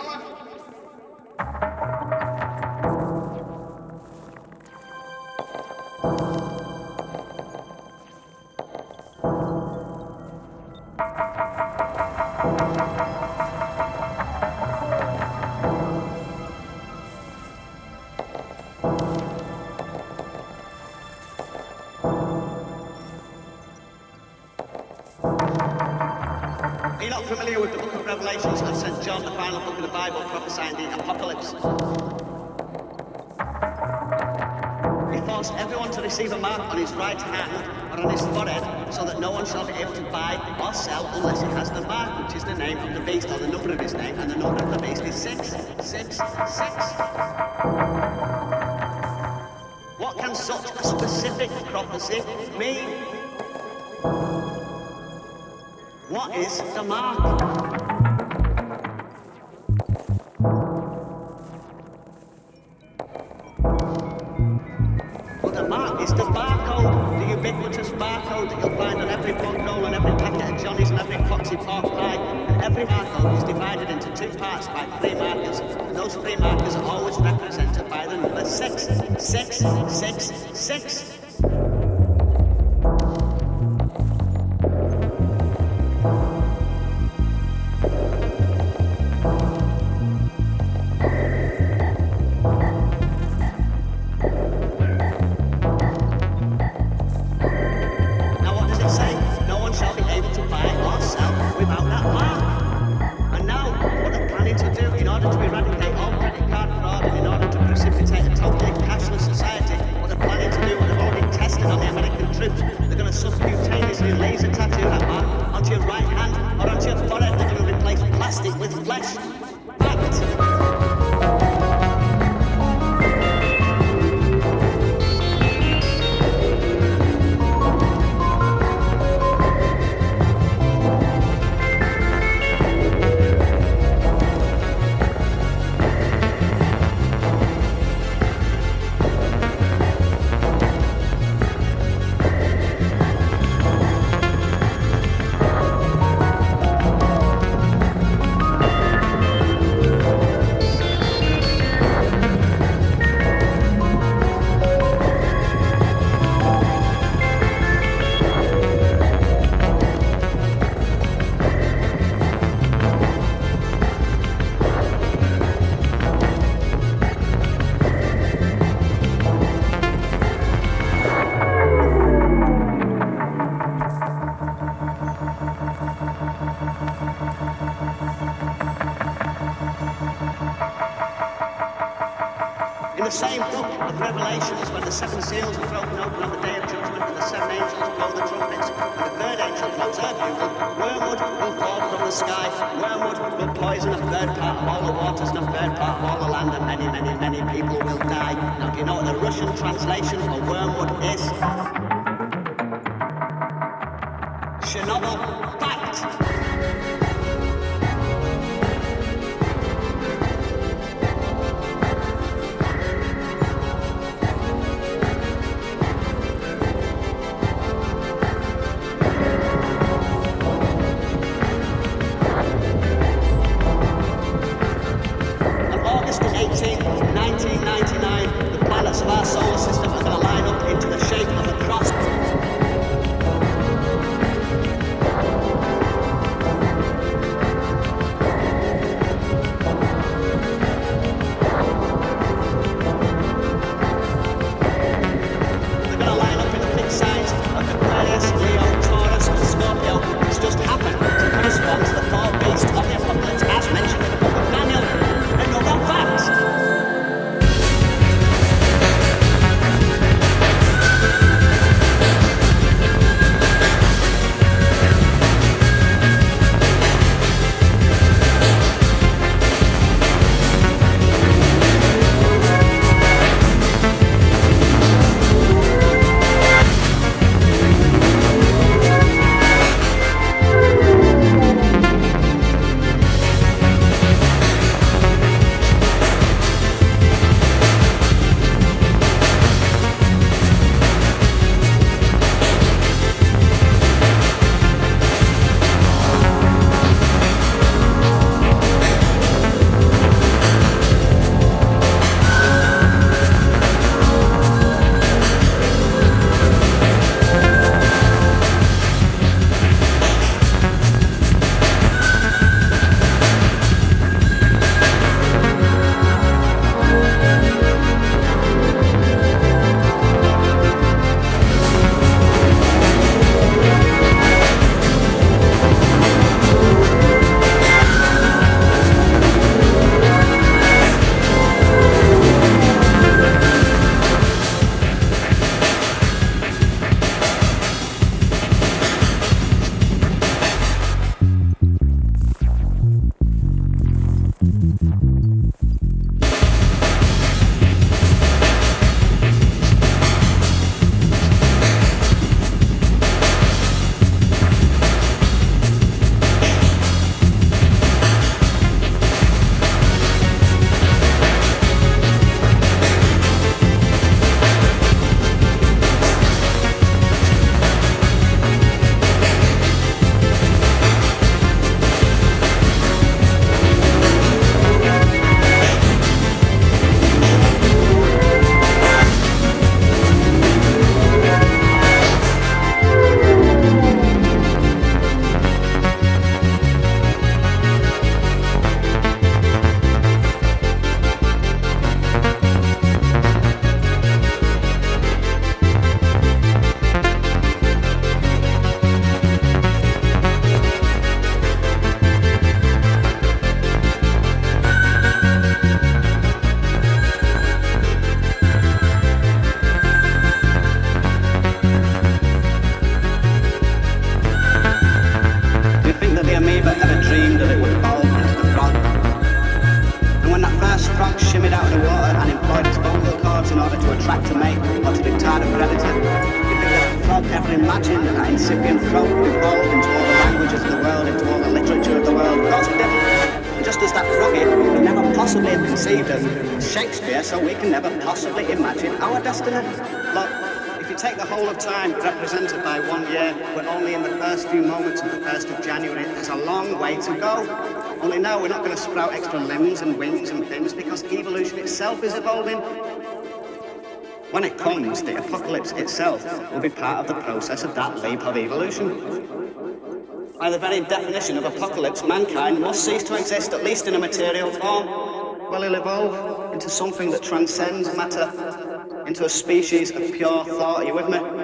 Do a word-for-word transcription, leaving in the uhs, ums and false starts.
Are you not familiar with the book of Revelations of Saint John, the final book of the Bible, prophesying the apocalypse? He forced everyone to receive a mark on his right hand or on his forehead, so that no one shall be able to buy or sell unless he has the mark, which is the name of the beast, or the number of his name, and the number of the beast is six, six, six. What can such a specific prophecy mean? What is the mark? Well, the mark is the barcode, the ubiquitous barcode that you'll find on every bog roll, on every packet of Johnny's, and every Foxy pork pie. And every barcode is divided into two parts by three markers, and those three markers are always represented by the number six. Six, six, six. They're going to subcutaneously laser tattoo that mark onto your right hand or onto your forehead. They're going to replace plastic with flesh. Fact. In the same book of Revelations, when the seven seals are broken open on the day of judgment and the seven angels blow the trumpets and the third angel blows her bugle, wormwood will fall from the sky. Wormwood will poison a third part of all the waters and a third part of all the land, and many, many, many people will die. Now, do you know what the Russian translation for wormwood is? Chernobyl. Fact. eighteenth, nineteen ninety-nine, the planets of our solar system are going to line up evolved into all the languages of the world, into all the literature of the world. Of course we didn't. And just as that froggy could never possibly have conceived of Shakespeare, so we can never possibly imagine our destiny. Look, if you take the whole of time represented by one year, we're only in the first few moments of the first of January. There's a long way to go. Only now we're not going to sprout extra limbs and wings and things because evolution itself is evolving. When it comes, the apocalypse itself will be part of the process of that leap of evolution. By the very definition of apocalypse, mankind must cease to exist, at least in a material form. Well, it'll evolve into something that transcends matter, into a species of pure thought. Are you with me?